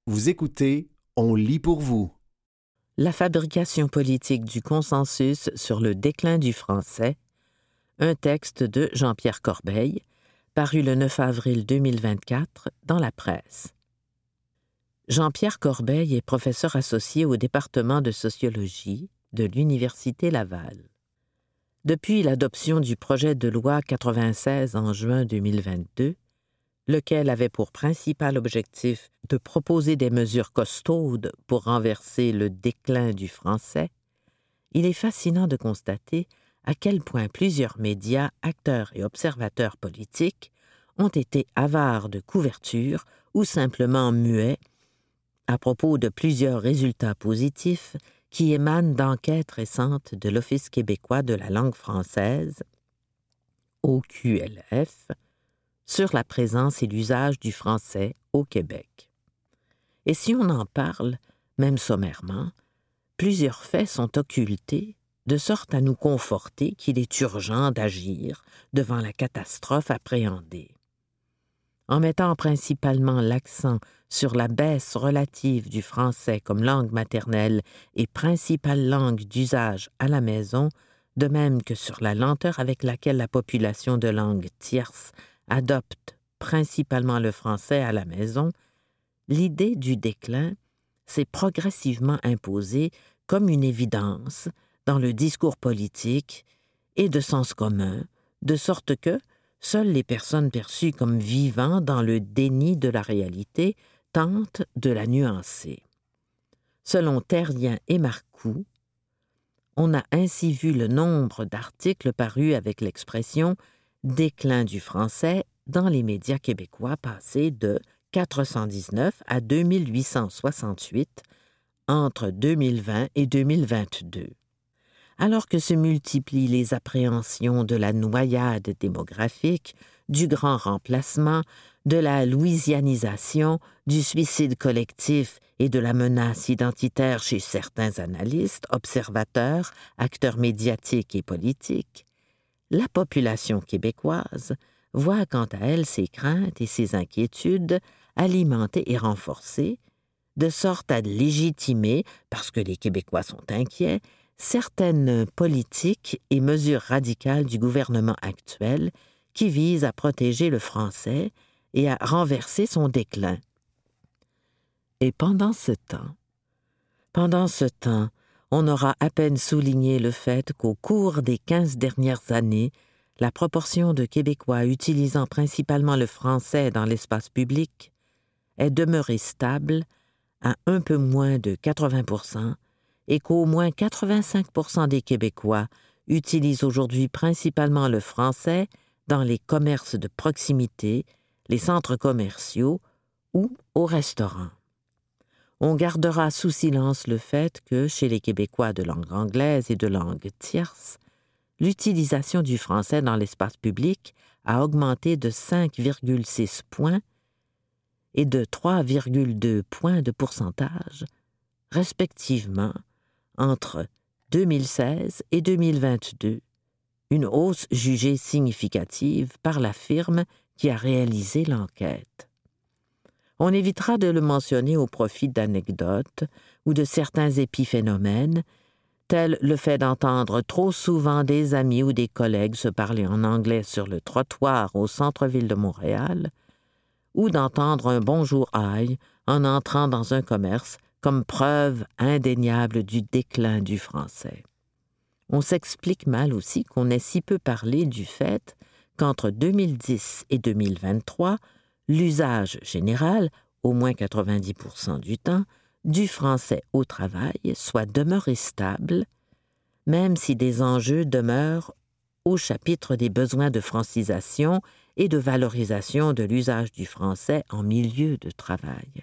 Vous écoutez, on lit pour vous. La fabrication politique du consensus sur le déclin du français, un texte de Jean-Pierre Corbeil, paru le 9 avril 2024 dans la presse. Jean-Pierre Corbeil est professeur associé au département de sociologie de l'Université Laval. Depuis l'adoption du projet de loi 96 en juin 2022, lequel avait pour principal objectif de proposer des mesures costaudes pour renverser le déclin du français, il est fascinant de constater à quel point plusieurs médias, acteurs et observateurs politiques ont été avares de couverture ou simplement muets à propos de plusieurs résultats positifs qui émanent d'enquêtes récentes de l'Office québécois de la langue française, OQLF, sur la présence et l'usage du français au Québec. Et si on en parle, même sommairement, plusieurs faits sont occultés de sorte à nous conforter qu'il est urgent d'agir devant la catastrophe appréhendée. En mettant principalement l'accent sur la baisse relative du français comme langue maternelle et principale langue d'usage à la maison, de même que sur la lenteur avec laquelle la population de langue tierce adopte principalement le français à la maison, l'idée du déclin s'est progressivement imposée comme une évidence dans le discours politique et de sens commun, de sorte que seules les personnes perçues comme vivant dans le déni de la réalité tentent de la nuancer. Selon Terrien et Marcoux, on a ainsi vu le nombre d'articles parus avec l'expression « déclin du français » dans les médias québécois passer de 419 à 2868 entre 2020 et 2022. Alors que se multiplient les appréhensions de la noyade démographique, du grand remplacement, de la louisianisation, du suicide collectif et de la menace identitaire chez certains analystes, observateurs, acteurs médiatiques et politiques, la population québécoise voit quant à elle ses craintes et ses inquiétudes alimentées et renforcées, de sorte à légitimer, parce que les Québécois sont inquiets, certaines politiques et mesures radicales du gouvernement actuel qui visent à protéger le français et à renverser son déclin. Et pendant ce temps, on aura à peine souligné le fait qu'au cours des 15 dernières années, la proportion de Québécois utilisant principalement le français dans l'espace public est demeurée stable à un peu moins de 80% et qu'au moins 85% des Québécois utilisent aujourd'hui principalement le français dans les commerces de proximité, les centres commerciaux ou au restaurant. On gardera sous silence le fait que, chez les Québécois de langue anglaise et de langue tierce, l'utilisation du français dans l'espace public a augmenté de 5,6 points et de 3,2 points de pourcentage, respectivement, entre 2016 et 2022, une hausse jugée significative par la firme qui a réalisé l'enquête. On évitera de le mentionner au profit d'anecdotes ou de certains épiphénomènes, tels le fait d'entendre trop souvent des amis ou des collègues se parler en anglais sur le trottoir au centre-ville de Montréal, ou d'entendre un « bonjour aïe » en entrant dans un commerce comme preuve indéniable du déclin du français. On s'explique mal aussi qu'on ait si peu parlé du fait qu'entre 2010 et 2023, l'usage général, au moins 90% du temps, du français au travail soit demeuré stable, même si des enjeux demeurent au chapitre des besoins de francisation et de valorisation de l'usage du français en milieu de travail.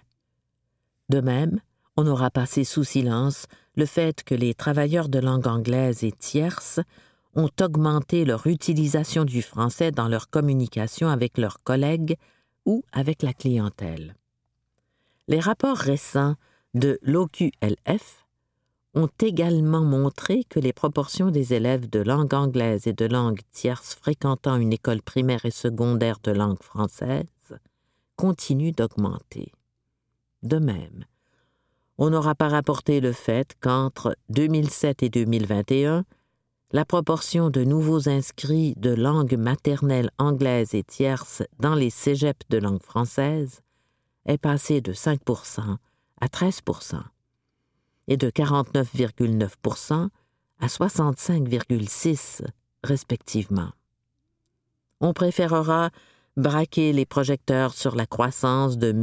De même, on aura passé sous silence le fait que les travailleurs de langue anglaise et tierce ont augmenté leur utilisation du français dans leur communication avec leurs collègues ou avec la clientèle. Les rapports récents de l'OQLF ont également montré que les proportions des élèves de langue anglaise et de langue tierce fréquentant une école primaire et secondaire de langue française continuent d'augmenter. De même, on n'aura pas rapporté le fait qu'entre 2007 et 2021, la proportion de nouveaux inscrits de langue maternelle anglaise et tierce dans les cégeps de langue française est passée de 5% à 13% et de 49,9% à 65,6% respectivement. On préférera braquer les projecteurs sur la croissance de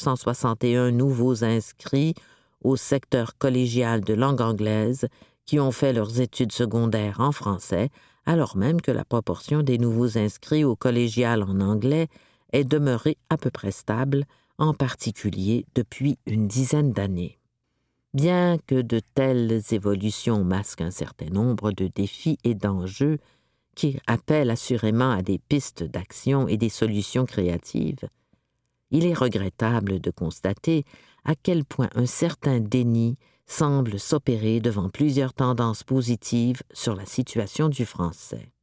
1961 nouveaux inscrits au secteur collégial de langue anglaise qui ont fait leurs études secondaires en français, alors même que la proportion des nouveaux inscrits au collégial en anglais est demeurée à peu près stable, en particulier depuis une dizaine d'années. Bien que de telles évolutions masquent un certain nombre de défis et d'enjeux qui appellent assurément à des pistes d'action et des solutions créatives, il est regrettable de constater à quel point un certain déni semble s'opérer devant plusieurs tendances positives sur la situation du français.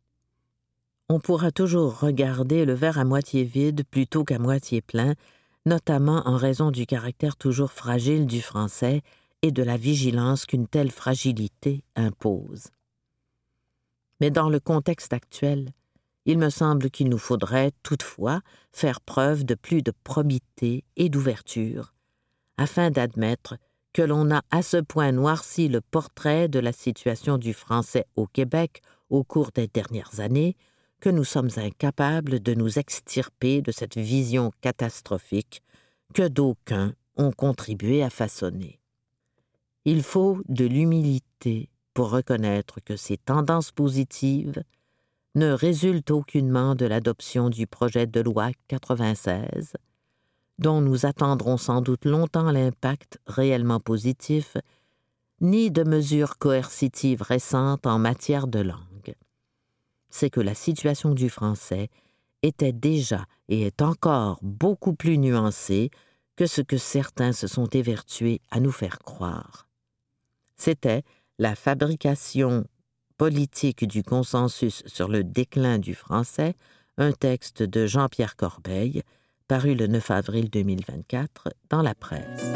On pourra toujours regarder le verre à moitié vide plutôt qu'à moitié plein, notamment en raison du caractère toujours fragile du français et de la vigilance qu'une telle fragilité impose. Mais dans le contexte actuel, il me semble qu'il nous faudrait toutefois faire preuve de plus de probité et d'ouverture, afin d'admettre que l'on a à ce point noirci le portrait de la situation du français au Québec au cours des dernières années, que nous sommes incapables de nous extirper de cette vision catastrophique que d'aucuns ont contribué à façonner. Il faut de l'humilité pour reconnaître que ces tendances positives ne résultent aucunement de l'adoption du projet de loi 96, dont nous attendrons sans doute longtemps l'impact réellement positif, ni de mesures coercitives récentes en matière de langue. C'est que la situation du français était déjà et est encore beaucoup plus nuancée que ce que certains se sont évertués à nous faire croire. C'était la fabrication politique du consensus sur le déclin du français, un texte de Jean-Pierre Corbeil, paru le 9 avril 2024 dans la presse.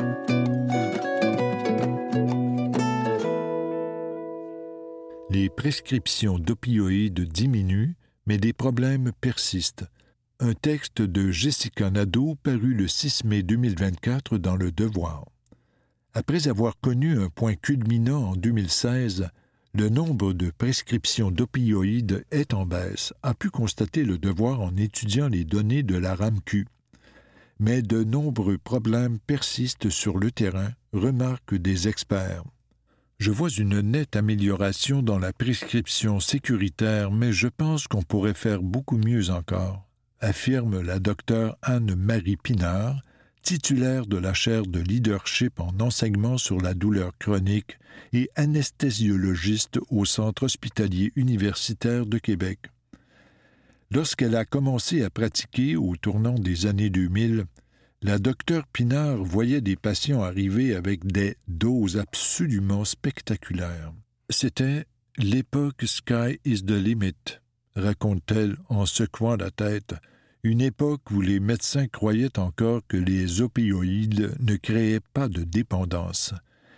Les prescriptions d'opioïdes diminuent, mais des problèmes persistent. Un texte de Jessica Nadeau paru le 6 mai 2024 dans Le Devoir. Après avoir connu un point culminant en 2016, le nombre de prescriptions d'opioïdes est en baisse, a pu constater Le Devoir en étudiant les données de la RAMQ. Mais de nombreux problèmes persistent sur le terrain, remarquent des experts. Je vois une nette amélioration dans la prescription sécuritaire, mais je pense qu'on pourrait faire beaucoup mieux encore, affirme la docteure Anne-Marie Pinard, titulaire de la chaire de leadership en enseignement sur la douleur chronique et anesthésiologiste au Centre hospitalier universitaire de Québec. Lorsqu'elle a commencé à pratiquer au tournant des années 2000, la docteure Pinard voyait des patients arriver avec des doses absolument spectaculaires. C'était « l'époque Sky is the limit », raconte-t-elle en secouant la tête, une époque où les médecins croyaient encore que les opioïdes ne créaient pas de dépendance.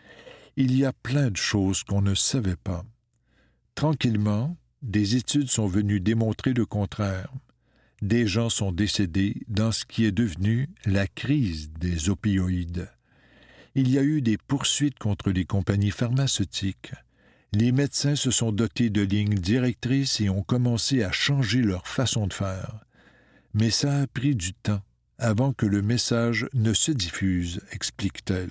Il y a plein de choses qu'on ne savait pas. Tranquillement, des études sont venues démontrer le contraire. Des gens sont décédés dans ce qui est devenu la crise des opioïdes. Il y a eu des poursuites contre les compagnies pharmaceutiques. Les médecins se sont dotés de lignes directrices et ont commencé à changer leur façon de faire. Mais ça a pris du temps avant que le message ne se diffuse, explique-t-elle.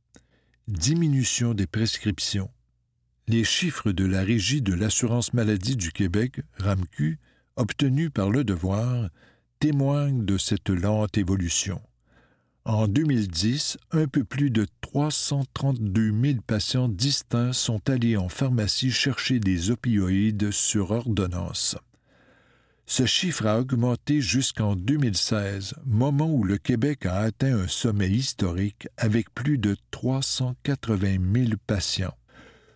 Diminution des prescriptions. Les chiffres de la Régie de l'assurance maladie du Québec, RAMQ, obtenus par Le Devoir, témoignent de cette lente évolution. En 2010, un peu plus de 332 000 patients distincts sont allés en pharmacie chercher des opioïdes sur ordonnance. Ce chiffre a augmenté jusqu'en 2016, moment où le Québec a atteint un sommet historique avec plus de 380 000 patients.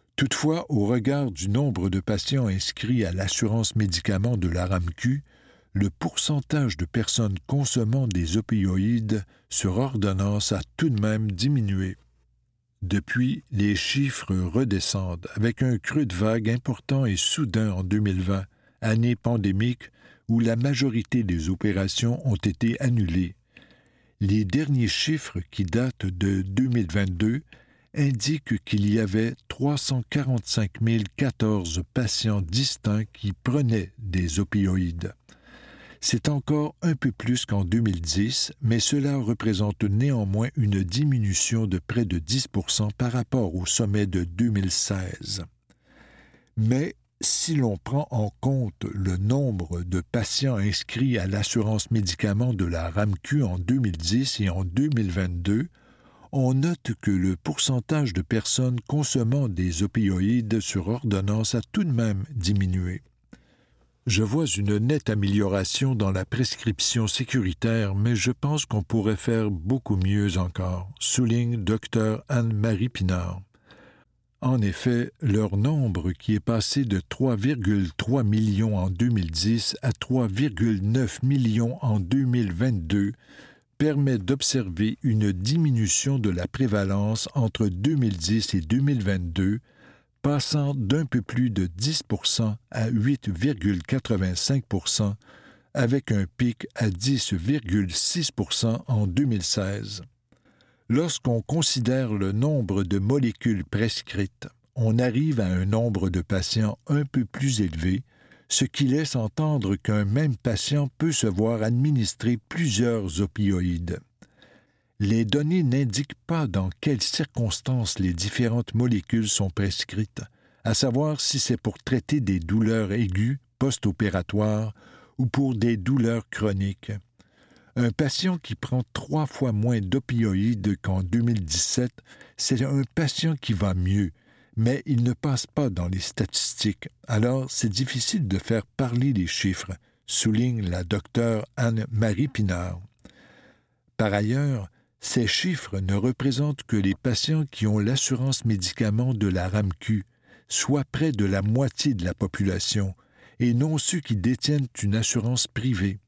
Toutefois, au regard du nombre de patients inscrits à l'assurance médicaments de la RAMQ, le pourcentage de personnes consommant des opioïdes sur ordonnance a tout de même diminué. Depuis, les chiffres redescendent, avec un creux de vague important et soudain en 2020, année pandémique où la majorité des opérations ont été annulées. Les derniers chiffres, qui datent de 2022, indiquent qu'il y avait 345 014 patients distincts qui prenaient des opioïdes. C'est encore un peu plus qu'en 2010, mais cela représente néanmoins une diminution de près de 10% par rapport au sommet de 2016. Mais si l'on prend en compte le nombre de patients inscrits à l'assurance médicaments de la RAMQ en 2010 et en 2022, on note que le pourcentage de personnes consommant des opioïdes sur ordonnance a tout de même diminué. Je vois une nette amélioration dans la prescription sécuritaire, mais je pense qu'on pourrait faire beaucoup mieux encore, souligne Dr Anne-Marie Pinard. En effet, leur nombre, qui est passé de 3,3 millions en 2010 à 3,9 millions en 2022, permet d'observer une diminution de la prévalence entre 2010 et 2022, passant d'un peu plus de 10% à 8,85%, avec un pic à 10,6% en 2016. Lorsqu'on considère le nombre de molécules prescrites, on arrive à un nombre de patients un peu plus élevé, ce qui laisse entendre qu'un même patient peut se voir administrer plusieurs opioïdes. Les données n'indiquent pas dans quelles circonstances les différentes molécules sont prescrites, à savoir si c'est pour traiter des douleurs aiguës post-opératoires ou pour des douleurs chroniques. Un patient qui prend 3 fois moins d'opioïdes qu'en 2017, c'est un patient qui va mieux, mais il ne passe pas dans les statistiques, alors c'est difficile de faire parler les chiffres, souligne la docteure Anne-Marie Pinard. Par ailleurs, ces chiffres ne représentent que les patients qui ont l'assurance médicaments de la RAMQ, soit près de la moitié de la population, et non ceux qui détiennent une assurance privée.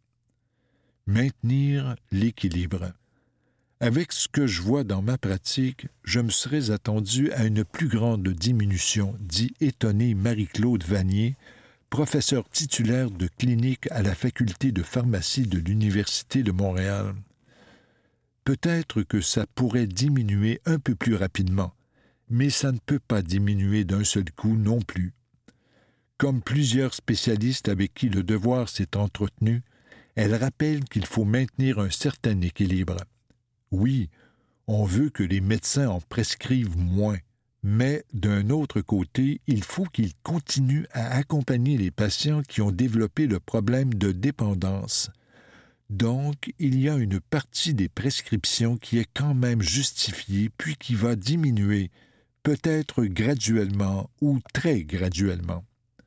Maintenir l'équilibre. Avec ce que je vois dans ma pratique, je me serais attendu à une plus grande diminution, dit étonnée Marie-Claude Vanier, professeure titulaire de clinique à la faculté de pharmacie de l'Université de Montréal. Peut-être que ça pourrait diminuer un peu plus rapidement, mais ça ne peut pas diminuer d'un seul coup non plus. Comme plusieurs spécialistes avec qui le devoir s'est entretenu, elle rappelle qu'il faut maintenir un certain équilibre. Oui, on veut que les médecins en prescrivent moins, mais d'un autre côté, il faut qu'ils continuent à accompagner les patients qui ont développé le problème de dépendance. Donc, il y a une partie des prescriptions qui est quand même justifiée puis qui va diminuer, peut-être graduellement ou très graduellement.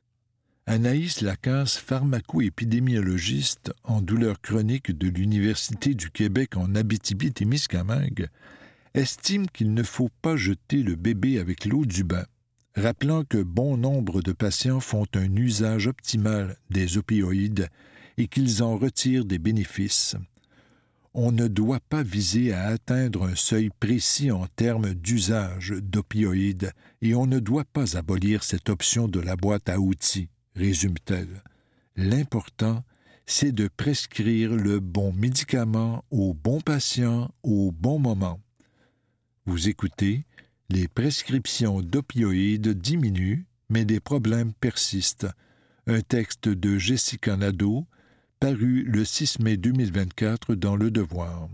Anaïs Lacasse, pharmaco-épidémiologiste en douleurs chroniques de l'Université du Québec en Abitibi-Témiscamingue, estime qu'il ne faut pas jeter le bébé avec l'eau du bain, rappelant que bon nombre de patients font un usage optimal des opioïdes et qu'ils en retirent des bénéfices. On ne doit pas viser à atteindre un seuil précis en termes d'usage d'opioïdes et on ne doit pas abolir cette option de la boîte à outils, résume-t-elle. L'important, c'est de prescrire le bon médicament au bon patient au bon moment. Vous écoutez, les prescriptions d'opioïdes diminuent, mais des problèmes persistent. Un texte de Jessica Nadeau, paru le 6 mai 2024 dans Le Devoir.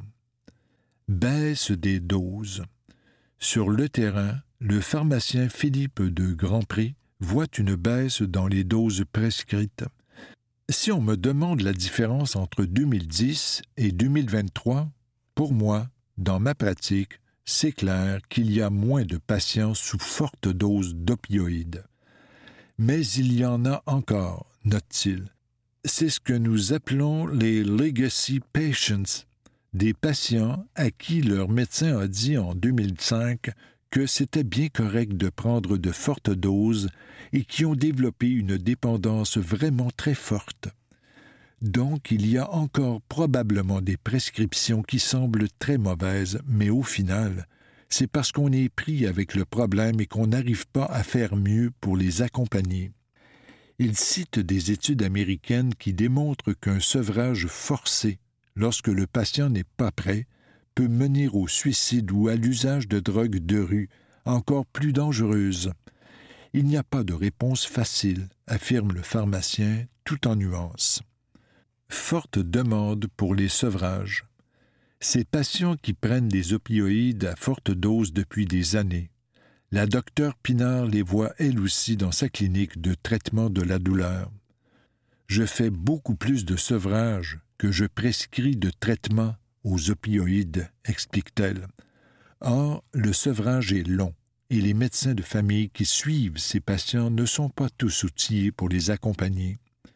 Baisse des doses. Sur le terrain, le pharmacien Philippe de Grandpré voit une baisse dans les doses prescrites. Si on me demande la différence entre 2010 et 2023, pour moi, dans ma pratique, c'est clair qu'il y a moins de patients sous forte dose d'opioïdes. Mais il y en a encore, note-t-il. C'est ce que nous appelons les legacy patients, des patients à qui leur médecin a dit en 2005 que c'était bien correct de prendre de fortes doses et qui ont développé une dépendance vraiment très forte. Donc, il y a encore probablement des prescriptions qui semblent très mauvaises, mais au final, c'est parce qu'on est pris avec le problème et qu'on n'arrive pas à faire mieux pour les accompagner. Il cite des études américaines qui démontrent qu'un sevrage forcé, lorsque le patient n'est pas prêt, peut mener au suicide ou à l'usage de drogues de rue, encore plus dangereuses. Il n'y a pas de réponse facile, affirme le pharmacien, tout en nuances. Forte demande pour les sevrages. Ces patients qui prennent des opioïdes à forte dose depuis des années, la docteure Pinard les voit elle aussi dans sa clinique de traitement de la douleur. Je fais beaucoup plus de sevrage que je prescris de traitement aux opioïdes, explique-t-elle. Or, le sevrage est long et les médecins de famille qui suivent ces patients ne sont pas tous outillés pour les accompagner.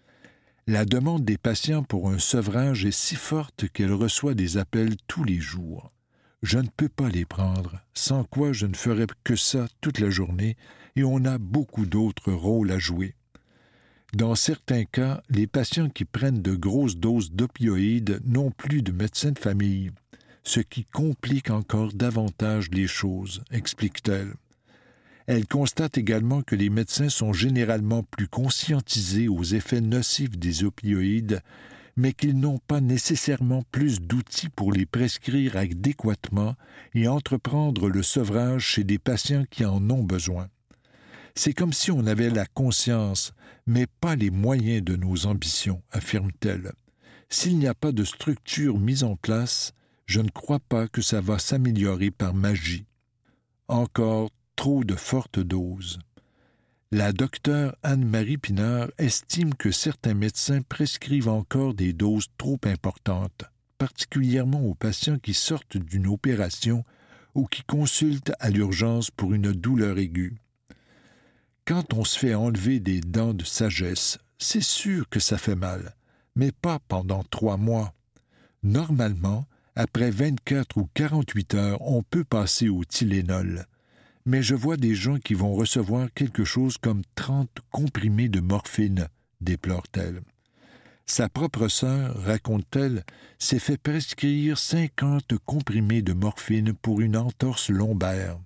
La demande des patients pour un sevrage est si forte qu'elle reçoit des appels tous les jours. Je ne peux pas les prendre, sans quoi je ne ferais que ça toute la journée et on a beaucoup d'autres rôles à jouer. Dans certains cas, les patients qui prennent de grosses doses d'opioïdes n'ont plus de médecin de famille, ce qui complique encore davantage les choses, explique-t-elle. Elle constate également que les médecins sont généralement plus conscientisés aux effets nocifs des opioïdes, mais qu'ils n'ont pas nécessairement plus d'outils pour les prescrire adéquatement et entreprendre le sevrage chez des patients qui en ont besoin. C'est comme si on avait la conscience, mais pas les moyens de nos ambitions, affirme-t-elle. S'il n'y a pas de structure mise en place, je ne crois pas que ça va s'améliorer par magie. Encore trop de fortes doses. La docteure Anne-Marie Pinard estime que certains médecins prescrivent encore des doses trop importantes, particulièrement aux patients qui sortent d'une opération ou qui consultent à l'urgence pour une douleur aiguë. Quand on se fait enlever des dents de sagesse, c'est sûr que ça fait mal, mais pas pendant 3 mois. Normalement, après 24 ou 48 heures, on peut passer au Tylenol. Mais je vois des gens qui vont recevoir quelque chose comme 30 comprimés de morphine, déplore-t-elle. Sa propre sœur, raconte-t-elle, s'est fait prescrire 50 comprimés de morphine pour une entorse lombaire.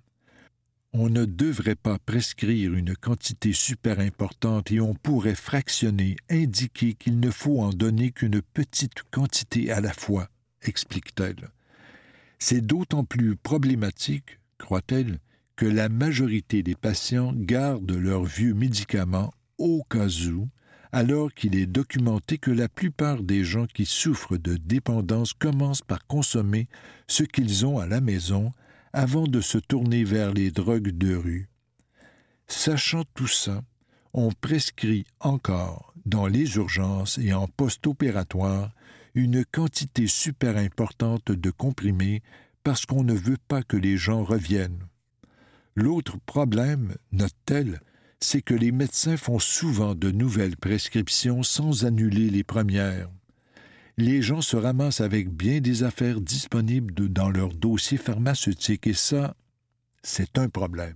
On ne devrait pas prescrire une quantité super importante et on pourrait fractionner, indiquer qu'il ne faut en donner qu'une petite quantité à la fois, explique-t-elle. C'est d'autant plus problématique, croit-elle, que la majorité des patients gardent leurs vieux médicaments au cas où, alors qu'il est documenté que la plupart des gens qui souffrent de dépendance commencent par consommer ce qu'ils ont à la maison avant de se tourner vers les drogues de rue. Sachant tout ça, on prescrit encore, dans les urgences et en post-opératoire, une quantité super importante de comprimés parce qu'on ne veut pas que les gens reviennent. L'autre problème, note-t-elle, c'est que les médecins font souvent de nouvelles prescriptions sans annuler les premières. Les gens se ramassent avec bien des affaires disponibles dans leur dossier pharmaceutique et ça, c'est un problème.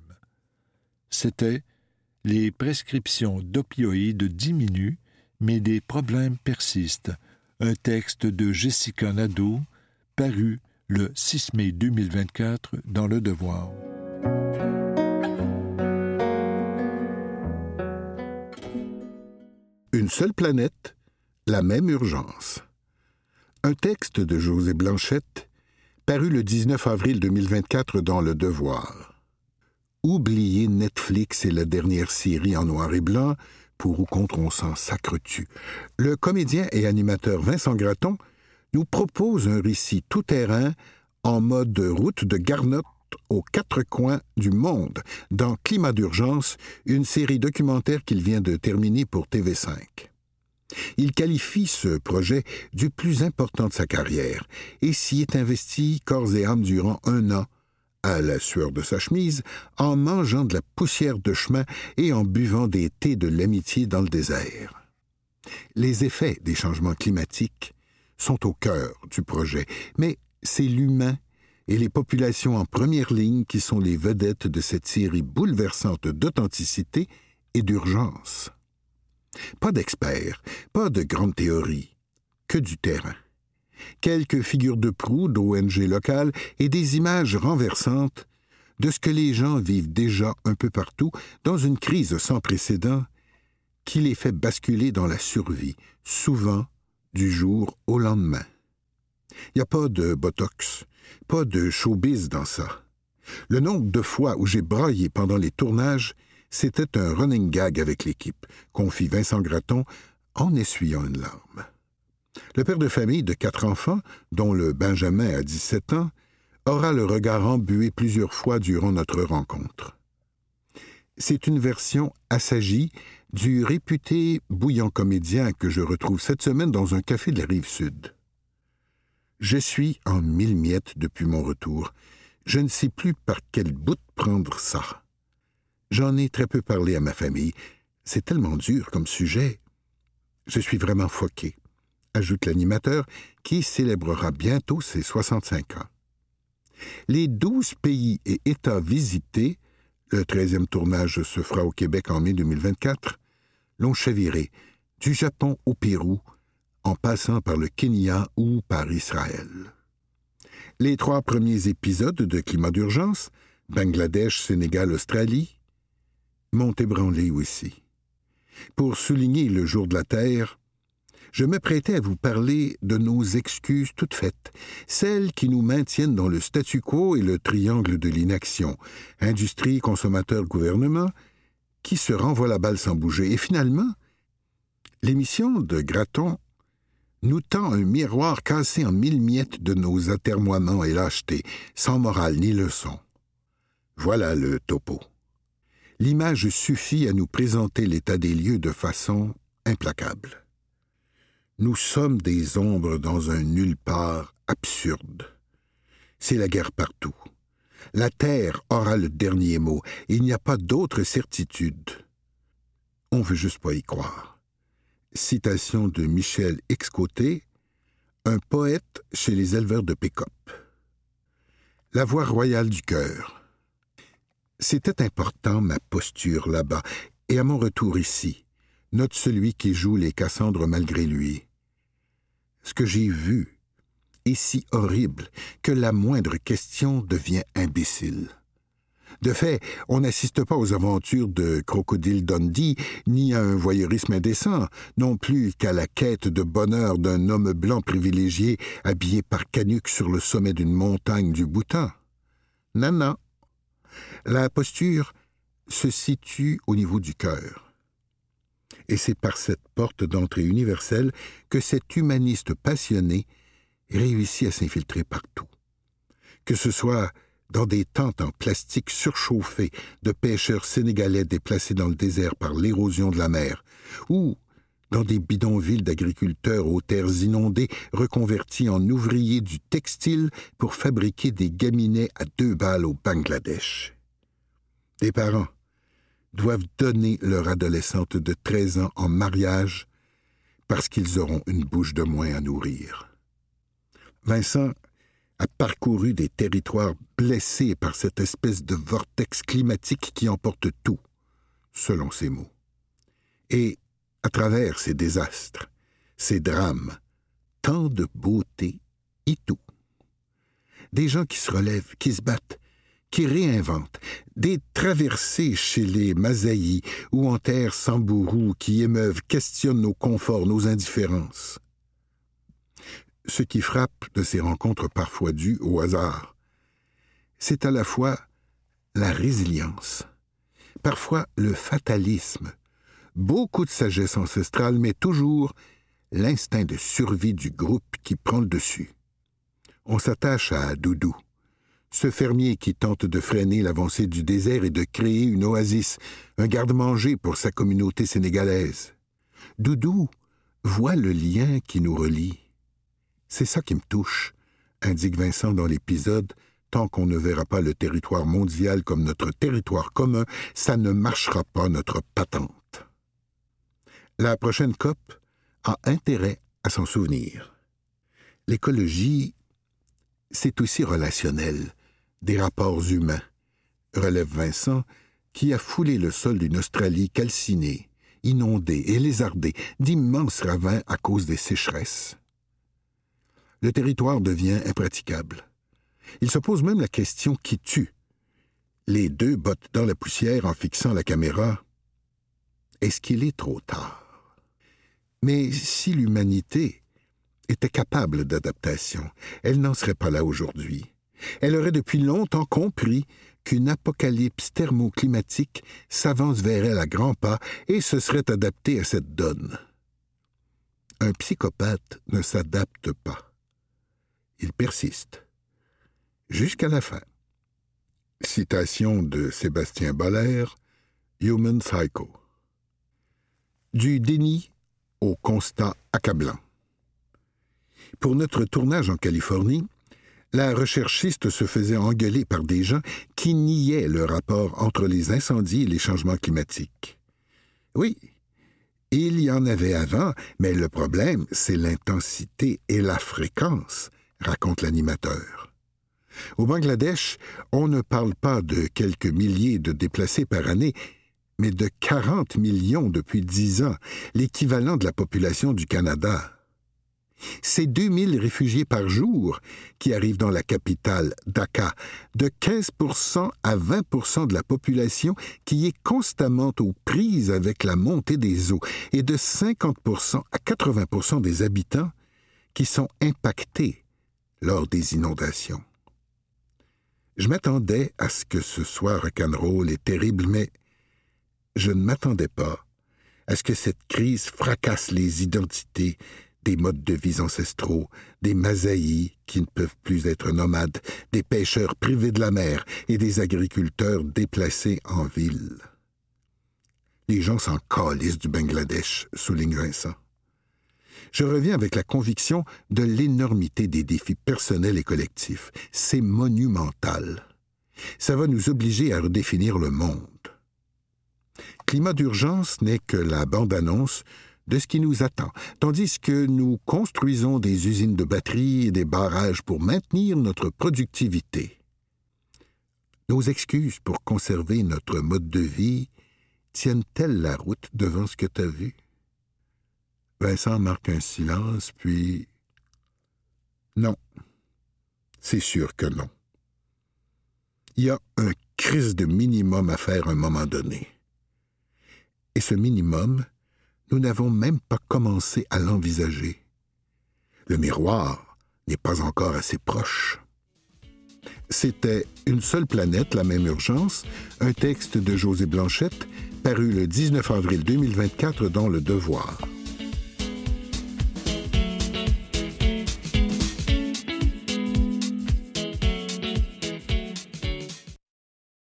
C'était « Les prescriptions d'opioïdes diminuent, mais des problèmes persistent », un texte de Jessica Nadeau, paru le 6 mai 2024 dans Le Devoir. Une seule planète, la même urgence. Un texte de José Blanchette, paru le 19 avril 2024 dans Le Devoir. Oubliez Netflix et la dernière série en noir et blanc, pour ou contre on s'en sacre-tu. Le comédien et animateur Vincent Gratton nous propose un récit tout-terrain en mode route de garnotte aux 4 coins du monde, dans Climat d'urgence, une série documentaire qu'il vient de terminer pour TV5. Il qualifie ce projet du plus important de sa carrière et s'y est investi corps et âme durant 1 an, à la sueur de sa chemise, en mangeant de la poussière de chemin et en buvant des thés de l'amitié dans le désert. Les effets des changements climatiques sont au cœur du projet, mais c'est l'humain et les populations en première ligne qui sont les vedettes de cette série bouleversante d'authenticité et d'urgence. Pas d'experts, pas de grandes théories, que du terrain. Quelques figures de proue d'ONG locales et des images renversantes de ce que les gens vivent déjà un peu partout dans une crise sans précédent qui les fait basculer dans la survie, souvent du jour au lendemain. Il n'y a pas de botox, pas de showbiz dans ça. Le nombre de fois où j'ai braillé pendant les tournages, c'était un running gag avec l'équipe, confie Vincent Gratton en essuyant une larme. Le père de famille de 4 enfants, dont le Benjamin a 17 ans, aura le regard embué plusieurs fois durant notre rencontre. C'est une version assagie du réputé bouillant comédien que je retrouve cette semaine dans un café de la Rive-Sud. Je suis en 1000 miettes depuis mon retour. Je ne sais plus par quel bout prendre ça. J'en ai très peu parlé à ma famille. C'est tellement dur comme sujet. Je suis vraiment foqué, ajoute l'animateur, qui célébrera bientôt ses 65 ans. Les 12 pays et États visités, le 13e tournage se fera au Québec en mai 2024, l'ont chaviré, du Japon au Pérou, en passant par le Kenya ou par Israël. Les 3 premiers épisodes de Climat d'urgence, Bangladesh, Sénégal, Australie, m'ont ébranlé aussi. Pour souligner le jour de la Terre, je me prêtais à vous parler de nos excuses toutes faites, celles qui nous maintiennent dans le statu quo et le triangle de l'inaction, industrie, consommateur, gouvernement, qui se renvoie la balle sans bouger. Et finalement, l'émission de Gratton nous tend un miroir cassé en 1000 miettes de nos atermoiements et lâchetés, sans morale ni leçon. Voilà le topo. L'image suffit à nous présenter l'état des lieux de façon implacable. Nous sommes des ombres dans un nulle part absurde. C'est la guerre partout. La Terre aura le dernier mot. Il n'y a pas d'autre certitude. On veut juste pas y croire. Citation de Michel Excoté, un poète chez les éleveurs de pick-up. La voix royale du cœur. C'était important, ma posture là-bas, et à mon retour ici, note celui qui joue les Cassandres malgré lui. Ce que j'ai vu est si horrible que la moindre question devient imbécile. De fait, on n'assiste pas aux aventures de Crocodile Dundee, ni à un voyeurisme indécent, non plus qu'à la quête de bonheur d'un homme blanc privilégié habillé par Canuck sur le sommet d'une montagne du Bhoutan. Non. La posture se situe au niveau du cœur. Et c'est par cette porte d'entrée universelle que cet humaniste passionné réussit à s'infiltrer partout. Que ce soit dans des tentes en plastique surchauffées de pêcheurs sénégalais déplacés dans le désert par l'érosion de la mer, ou dans des bidonvilles d'agriculteurs aux terres inondées reconvertis en ouvriers du textile pour fabriquer des gaminets à 2 balles au Bangladesh. Des parents doivent donner leur adolescente de 13 ans en mariage parce qu'ils auront une bouche de moins à nourrir. Vincent a parcouru des territoires blessés par cette espèce de vortex climatique qui emporte tout, selon ses mots. Et, à travers ces désastres, ces drames, tant de beauté et tout. Des gens qui se relèvent, qui se battent, qui réinventent, des traversées chez les Masaïs ou en terre Samburu qui émeuvent, questionnent nos conforts, nos indifférences. Ce qui frappe de ces rencontres parfois dues au hasard, c'est à la fois la résilience, parfois le fatalisme, beaucoup de sagesse ancestrale, mais toujours l'instinct de survie du groupe qui prend le dessus. On s'attache à Doudou, ce fermier qui tente de freiner l'avancée du désert et de créer une oasis, un garde-manger pour sa communauté sénégalaise. Doudou voit le lien qui nous relie. C'est ça qui me touche, indique Vincent dans l'épisode. Tant qu'on ne verra pas le territoire mondial comme notre territoire commun, ça ne marchera pas notre patente. La prochaine COP a intérêt à s'en souvenir. L'écologie, c'est aussi relationnel, des rapports humains, relève Vincent, qui a foulé le sol d'une Australie calcinée, inondée et lézardée d'immenses ravins à cause des sécheresses. Le territoire devient impraticable. Il se pose même la question qui tue. Les deux bottent dans la poussière en fixant la caméra. Est-ce qu'il est trop tard? Mais si l'humanité était capable d'adaptation, elle n'en serait pas là aujourd'hui. Elle aurait depuis longtemps compris qu'une apocalypse thermoclimatique s'avance vers elle à grands pas et se serait adaptée à cette donne. Un psychopathe ne s'adapte pas. Il persiste. Jusqu'à la fin. Citation de Sébastien Boller, Human Psycho. Du déni au constat accablant. Pour notre tournage en Californie, la recherchiste se faisait engueuler par des gens qui niaient le rapport entre les incendies et les changements climatiques. Oui, il y en avait avant, mais le problème, c'est l'intensité et la fréquence, raconte l'animateur. Au Bangladesh, on ne parle pas de quelques milliers de déplacés par année, mais de 40 millions depuis 10 ans, l'équivalent de la population du Canada. C'est 2000 réfugiés par jour qui arrivent dans la capitale, Dhaka, de 15% à 20% de la population qui est constamment aux prises avec la montée des eaux et de 50% à 80% des habitants qui sont impactés lors des inondations. Je m'attendais à ce que ce soit rock'n'roll et terrible, mais je ne m'attendais pas à ce que cette crise fracasse les identités, des modes de vie ancestraux, des Masaïs qui ne peuvent plus être nomades, des pêcheurs privés de la mer et des agriculteurs déplacés en ville. Les gens s'en calissent du Bangladesh, souligne Vincent. Je reviens avec la conviction de l'énormité des défis personnels et collectifs. C'est monumental. Ça va nous obliger à redéfinir le monde. Climat d'urgence n'est que la bande-annonce de ce qui nous attend, tandis que nous construisons des usines de batteries et des barrages pour maintenir notre productivité. Nos excuses pour conserver notre mode de vie tiennent-elles la route devant ce que tu as vu? Vincent marque un silence, puis... Non, c'est sûr que non. Il y a un crise de minimum à faire à un moment donné. Et ce minimum, nous n'avons même pas commencé à l'envisager. Le miroir n'est pas encore assez proche. C'était Une seule planète, la même urgence, un texte de José Blanchette, paru le 19 avril 2024 dans Le Devoir.